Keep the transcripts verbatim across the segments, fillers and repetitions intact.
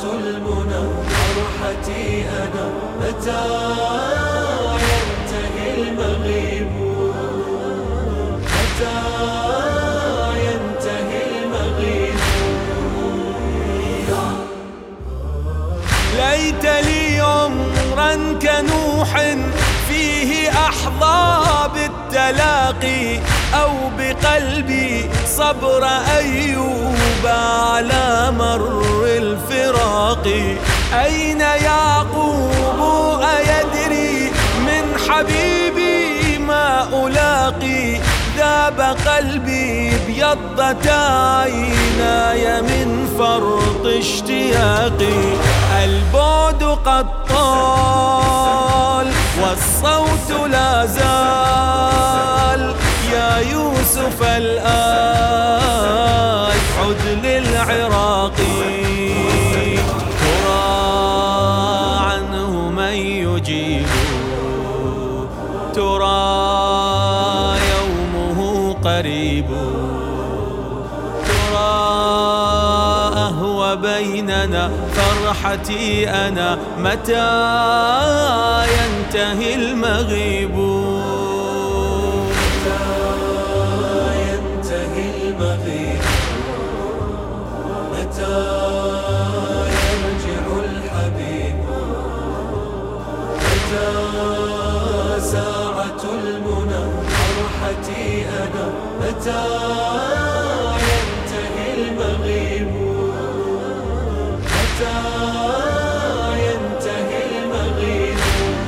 المنى فرحتي أنا متى ينتهي المغيب متى ينتهي المغيب. ليت لي عمرا كنوح فيه أحظى بالتلاقي أو بقلبي صبر أيوب على مر الفراق. أين يعقوب أيدري من حبيبي ما ألاقي ذاب قلبي ابيضت عيناي من فرط اشتياقي. البعد قد طال والصوت لا زال يا يوسف الآن عد للعراق. ترى عنه من يجيب ترى يومه قريب ترى أهوى بيننا فرحتي أنا متى ينتهي المغيب. متى ينتهي المغيب متى يرجع الحبيب متى ساعة المنى فرحتي أنا متى ينتهي المغيب متى ينتهي المغيب.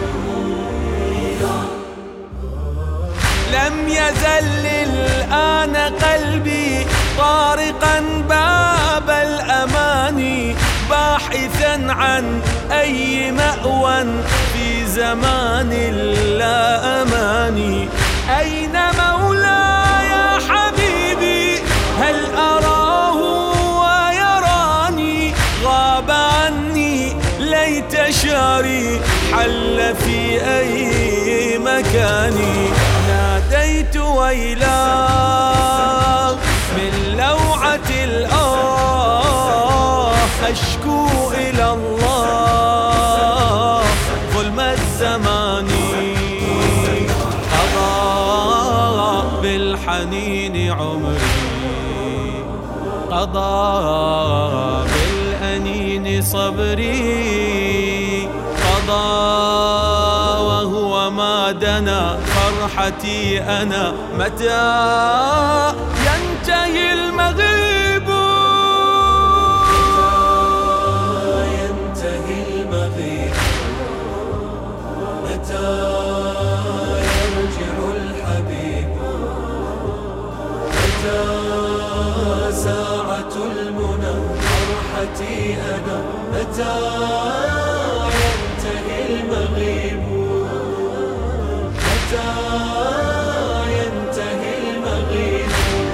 لم يزل الآن قلبي طارقا باب الأماني باحثا عن أي مأوى في زمان لا أماني. أين مولاي حبيبي هل أراه ويراني غاب عني ليت شعري حل في أي مكان. ناديت ويلاه من لوعة الآه أشكو إلى الله ظلم الزمان. قضى بالحنين عمري قضى بالأنين صبري قضى وهو ما دنا فرحتي أنا متى ينتهي المغيب. ينتهي المغيب متى يرجع الحبيب متى ساعة المنى فرحتي أنا متى ينتهي المغيب متى ينتهي المغيب.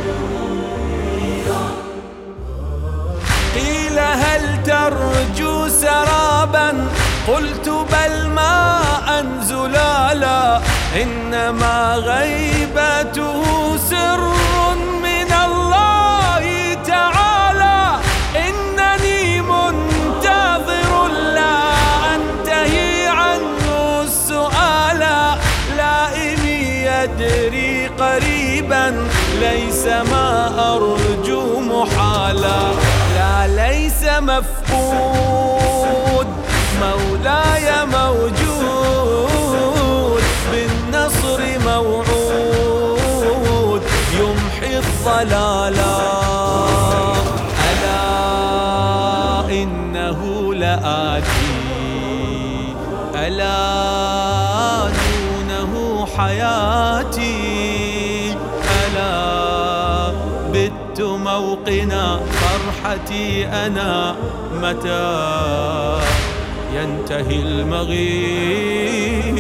قيل هل ترجو سرابا قلت بل ماء زلالا إنما غيبته سر من الله تعالى. إنني منتظر لا أنتهي عنه السؤال لائمي يدري قريبا ليس ما أرجو محالا. لا ليس مفقود مولاي موجود بالنصر موعود يمحي الضلالا. ألا إنه لآتي ألا دونه حياتي ألا بت موقنا فرحتي أنا متى ينتهي المغيب.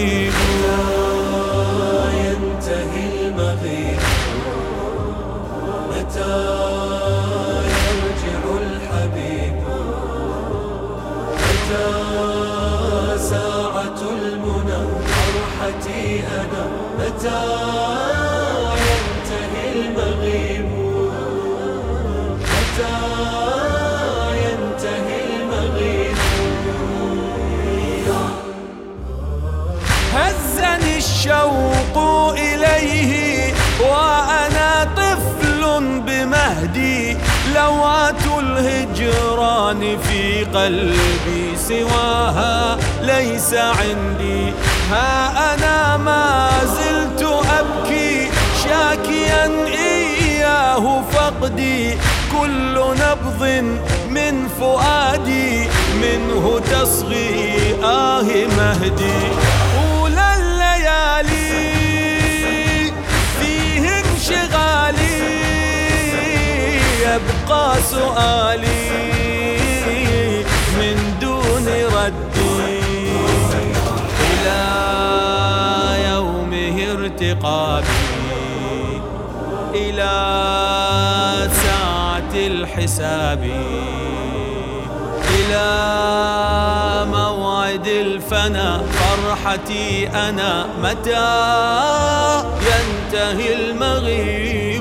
ينتهي المغيب متى يرجع الحبيب متى ساعة المنى فرحتي أنا متى ينتهي المغيب متى ينتهي المغيب. قلبي سواها ليس عندي. ها أنا ما زلت أبكي شاكيا إياه فقدي، كل نبض من فؤادي منه تصغي آه مهدي. أولى الليالي فيه انشغالي، يبقى سؤالي من دون ردي، إلى يومه ارتقابي، إلى ساعة الحساب، إلى موعد الفنا. فرحتي أنا متى ينتهي المغيب.